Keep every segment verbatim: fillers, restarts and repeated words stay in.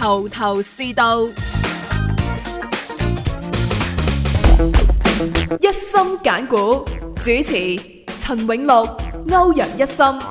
頭頭是道，一心揀股，主持陳永樂、歐陽一心。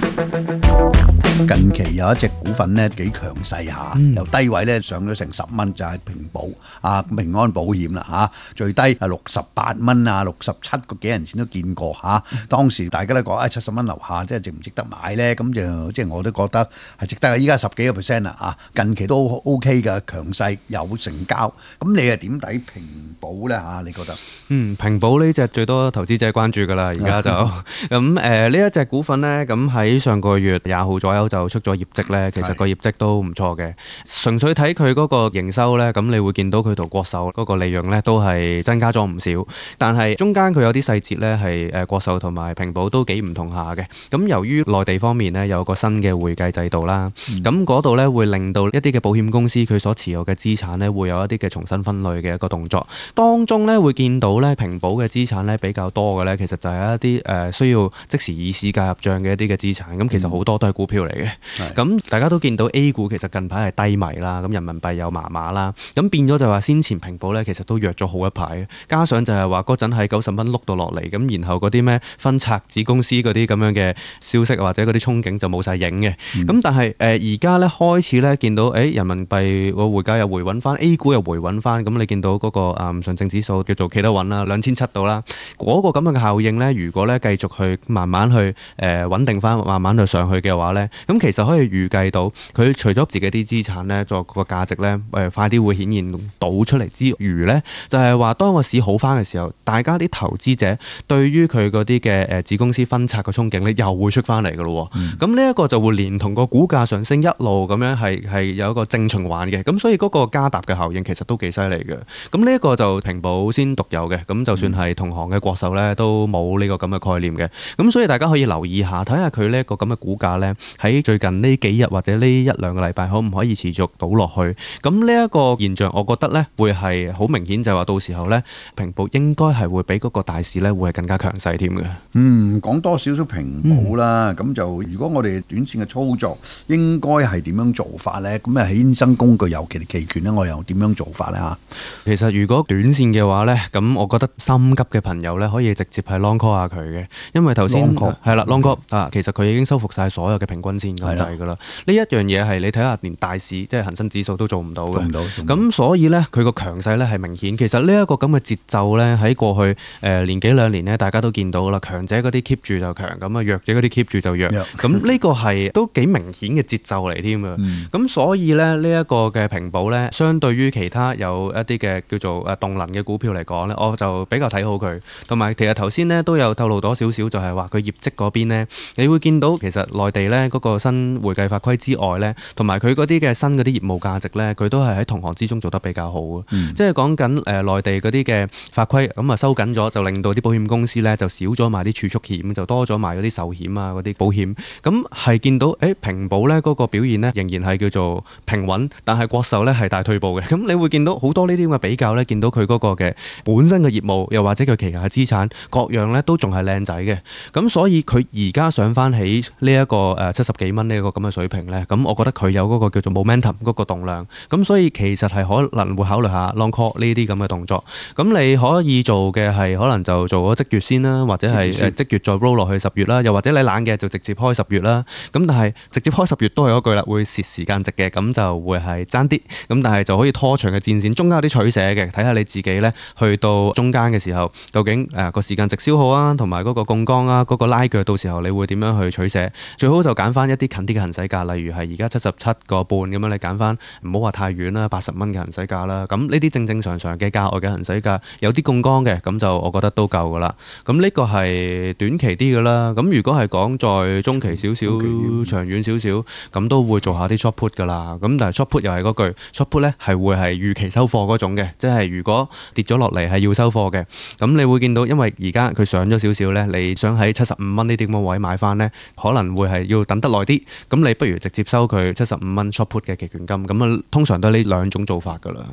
近期有一隻股份咧幾強勢下， 嗯、 由低位咧上咗成十蚊，就係、是、平保啊，平安保險啦嚇、啊，最低係六十八蚊啊，六十七個幾銀錢都見過嚇、啊。當時大家都講啊，七十蚊樓下，即係值唔值得買咧？咁就即係我都覺得係值得嘅。依家十幾個 percent 啦啊，近期都 OK 嘅，強勢有成交。咁你係點睇平保咧嚇？你覺得？ 嗯，平保呢隻最多投資者關注㗎啦，而家就咁誒呢一隻股份咧，咁喺上個月廿號左右就出咗業績咧，其實個業績都唔錯嘅。純粹睇佢嗰個營收咧，咁你會見到佢同國壽嗰個利潤咧都係增加咗唔少，但係中間佢有啲細節咧係誒國壽同埋平保都幾唔同下嘅。咁由於內地方面咧有個新嘅會計制度啦，咁嗰度咧會令到一啲嘅保險公司佢所持有嘅資產咧會有一啲嘅重新分類嘅一個動作，當中咧會見到咧平保嘅資產咧比較多嘅咧，其實就係一啲誒需要即時以市價入帳嘅一啲嘅資產，咁其實好多都係股票嚟嘅。咁、嗯、大家都見到 A 股其實近排係低迷啦，咁人民幣又麻麻啦，咁變咗就話先前平保咧其實都弱咗好一排，加上就係話嗰陣喺九十蚊碌到落嚟，咁然後嗰啲咩分拆子公司嗰啲咁樣嘅消息或者嗰啲憧憬就冇晒影嘅，咁、嗯、但係誒而家咧開始咧見到誒、哎、人民幣個匯價又回穩翻 ，A 股又回穩翻，咁你見到嗰、那個誒、嗯、上證指數叫做企得穩啦，兩千七度啦，嗰、那個咁樣嘅效應咧，如果咧繼續去慢慢去誒穩、呃、定翻，慢慢去上去嘅話咧，咁其實可以預計到佢除咗自己啲資產咧作個價值咧誒、呃、快啲會顯現到出嚟之餘咧，就係、是、話當個市好翻嘅時候，大家啲投資者對於佢嗰啲嘅誒子公司分拆嘅憧憬咧又會出翻嚟㗎咯。咁呢一個就會連同個股價上升一路咁樣係係有一個正循環嘅，咁所以嗰個加搭嘅效應其實都幾犀利嘅。咁呢一個就平保先獨有嘅，咁就算係同行嘅國壽咧都冇呢個咁嘅概念嘅。咁所以大家可以留意下，睇下佢呢一個咁嘅股價咧喺最近呢幾日或者呢一兩個禮拜可唔可以持續倒落去？咁呢一個現象，我覺得咧會係好明顯，就係話到時候咧平保應該係會比嗰個大市咧會係更加強勢添嘅。 嗯，講多少少平保啦，咁、嗯、就如果我哋短線嘅操作應該係點樣做法咧？咁啊衍生工具尤其係期權咧，我又點樣做法咧嚇？ 其實如果短線嘅話咧，咁我覺得心急嘅朋友咧可以直接係 long call 下佢嘅，因為頭先係啦 long call 啊，其實佢已經收復晒所有嘅平均線咁滯㗎啦。呢一樣嘢係你睇下，連大市即係恒生指數都做唔到嘅。做唔到。咁所以咧，佢個強勢咧係明顯。其實呢一個咁嘅節奏咧，喺過去誒、呃、年幾兩年咧，大家都見到啦。強者嗰啲 keep 住就強，咁啊弱者嗰啲 keep 住就弱。咁呢個係都幾明顯嘅節奏嚟添啊。咁、嗯、所以咧，呢、這、一個嘅平保咧，相對於其他有一啲嘅叫做誒動能嘅股票嚟講咧，我就比較睇好佢。同埋其實頭先咧都有透露咗少少，就係話佢業績嗰邊咧，你會見到其實內地咧嗰、那個新會計法規之外咧，同埋佢嗰啲嘅新嗰啲業務價值咧，佢都係喺同行之中做得比較好嘅。嗯、即係講緊誒內地嗰啲嘅法規咁啊收緊咗，就令到啲保險公司咧就少咗買啲儲蓄險，就多咗買嗰啲壽險啊嗰啲保險。咁係見到誒平保咧嗰個表現咧仍然係叫做平穩，但係國壽咧係大退步嘅。咁你會見到好多呢啲咁嘅比較咧，見到佢嗰個嘅本身嘅業務，又或者佢旗下嘅資產各樣咧都仲係靚仔嘅。咁所以佢而家上翻起呢一個誒七十幾蚊呢一個咁嘅水平咧，咁我覺得佢有嗰個叫做 momentum 嗰個動量。咁所以其實係可能會考慮下 long call 呢啲咁嘅動作。咁你可以做嘅係可能就做咗即月先啦，或者係誒即月再 roll 落去十月啦，又或者你懶嘅就直接開十月啦。咁但係直接開十月都係嗰句啦，會蝕時間值嘅，咁就會係爭啲。咁但係就可以拖長嘅戰線，中間有啲取捨嘅，睇下你自己咧去到中間嘅時候，究竟誒個時間值消耗啊，同埋嗰個槓桿啊，嗰個拉鋸，到時候你會點樣去取捨？最好就揀翻一啲近啲嘅行使價，例如係而家七十七個半咁樣，你揀翻唔好話太遠啦，八十蚊嘅行使價啦。咁呢啲正正常常嘅價外嘅行使價，有啲槓桿嘅，咁就我覺得都夠噶啦。咁呢個係短期啲噶啦。咁如果係講再中期少少、長遠少少，咁都會做下啲 short put 噶啦。咁但係 short put 又係嗰句 short put 咧係會係預期收貨嗰種嘅，即係如果跌咗落嚟係要收貨嘅。咁你會見到，因為而家佢上咗少少咧，你想喺七十五蚊呢啲咁嘅位買翻咧，可能會係要等得耐啲。咁你不如直接收佢七十五蚊 short put 嘅期權金。咁啊，通常都係呢兩種做法噶啦。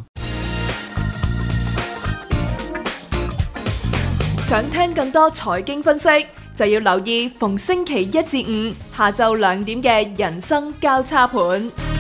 想聽更多財經分析，就要留意逢星期一至五下晝兩點嘅人生交叉盤。